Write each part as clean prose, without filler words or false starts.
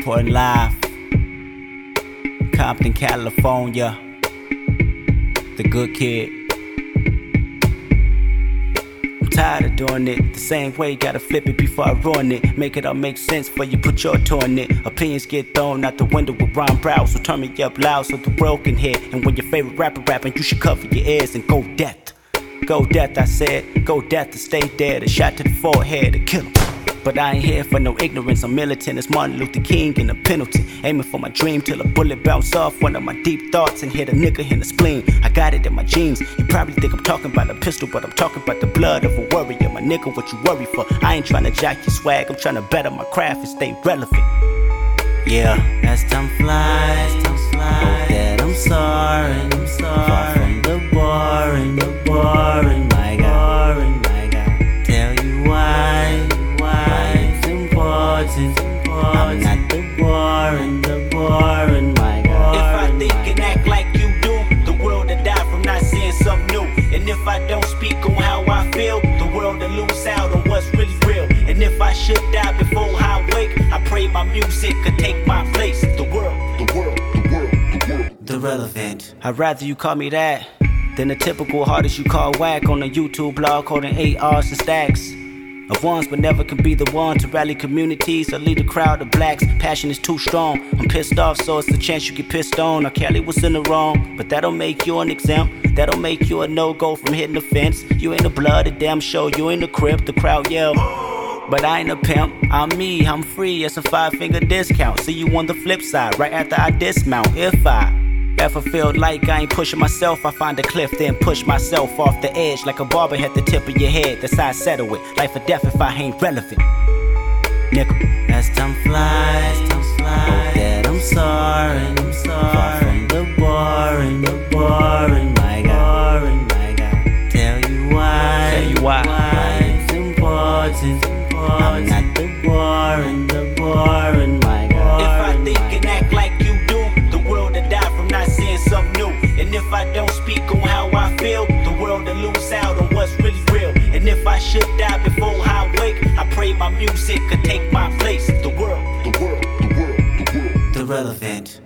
Reporting live, Compton, California. The good kid. I'm tired of doing it the same way, gotta flip it before I ruin it. Make it all make sense before you put your toe in it. Opinions get thrown out the window with rhyme brow, so turn me up loud so the world can hear. And when your favorite rapper rapping, you should cover your ears and go death. Go death, I said, go death to stay dead. A shot to the forehead to kill him. But I ain't here for no ignorance, I'm militant as Martin Luther King in a penalty. Aiming for my dream till a bullet bounce off one of my deep thoughts and hit a nigga in the spleen. I got it in my jeans, you probably think I'm talking about a pistol, but I'm talking about the blood of a warrior. My nigga, what you worry for? I ain't trying to jack your swag, I'm trying to better my craft and stay relevant. Yeah, as time flies, hope that I'm sorry, far from the boring, my God, tell you why it's important. I'm not the boring, my God. If I think and act like you do, the world will die from not seeing something new. And if I don't speak on how I feel, the world will lose out on what's really real. And if I should die before I wake, I pray my music could take my place. The world, the relevant. I'd rather you call me that than the typical artist you call whack on a YouTube blog holding 8 R's and stacks of ones, but never can be the one to rally communities or lead a crowd of blacks. Passion is too strong, I'm pissed off, so it's the chance you get pissed on. Or Kelly was in the wrong, but that'll make you an exempt. That'll make you a no-go from hitting the fence. You ain't a blood, a damn show, you ain't a crip. The crowd yell, but I ain't a pimp, I'm me, I'm free, it's a 5-finger discount. See you on the flip side, right after I dismount. If I ever feel like I ain't pushing myself, I find a cliff, then push myself off the edge. Like a barber at the tip of your head, that's how I settle it. Life or death if I ain't relevant. Nigga, as time flies, hope that I'm sorry, far from the boring, my God, tell you why it's important. I'm not the boring, my God. If I think and act like you do, the world will die from not seeing something new. And if I don't speak on how I feel, the world will lose out on what's really real. And if I should die before I wake, I pray my music could take my place. The world, the relevant.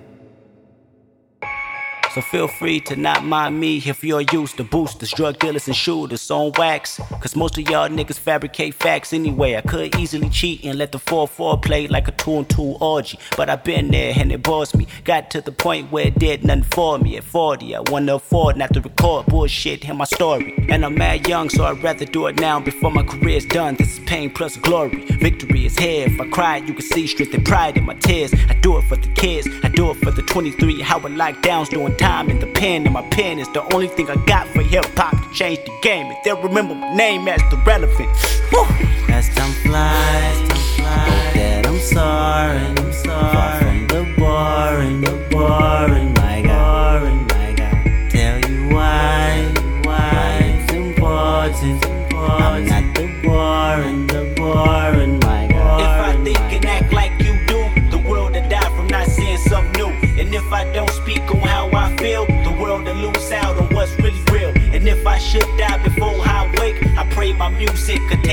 So feel free to not mind me if you're used to boosters, drug dealers and shooters on wax. Cause most of y'all niggas fabricate facts anyway. I could easily cheat and let the 4-4 play like a 2-on-2 orgy, but I been there and it bores me. Got to the point where it did nothing for me. At 40 I wanna afford not to record bullshit in my story. And I'm mad young, so I'd rather do it now before my career's done. This is pain plus glory, victory is here. If I cried you can see strength and pride in my tears. I do it for the kids, I do it for the 23-hour lockdowns doing time in the pen, and my pen is the only thing I got for hip-hop to change the game. If they'll remember my name as the relevant. Woo! As time flies, hope that I'm sorry, far from the boring, my God, tell you why it's important. I'm not the boring, my God. If I think and act like you do, the world will die from not seeing something new. And if I don't speak on how I feel, the world will lose out on what's really real. And if I should die before I wake, I pray my music could